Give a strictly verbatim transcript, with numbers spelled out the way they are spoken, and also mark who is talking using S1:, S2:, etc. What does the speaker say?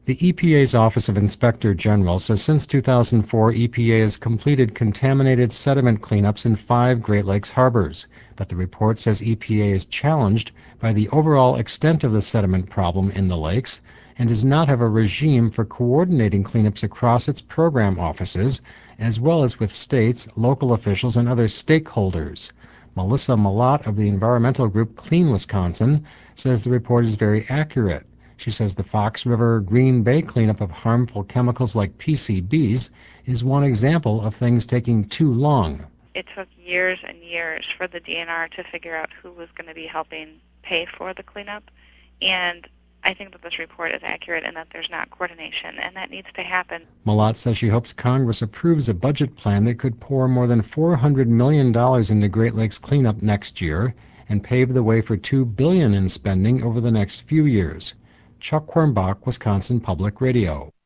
S1: The E P A's Office of Inspector General says since two thousand four, E P A has completed contaminated sediment cleanups in five Great Lakes harbors, but the report says E P A is challenged by the overall extent of the sediment problem in the lakes and does not have a regime for coordinating cleanups across its program offices, as well as with states, local officials, and other stakeholders. Melissa Malott of the environmental group Clean Wisconsin says the report is very accurate. She says the Fox River Green Bay cleanup of harmful chemicals like P C Bs is one example of things taking too long.
S2: It took years and years for the D N R to figure out who was going to be helping pay for the cleanup, and I think that this report is accurate and that there's not coordination, and that needs to happen.
S1: Malott says she hopes Congress approves a budget plan that could pour more than four hundred million dollars into Great Lakes cleanup next year and pave the way for two billion dollars in spending over the next few years. Chuck Quirmbach, Wisconsin Public Radio.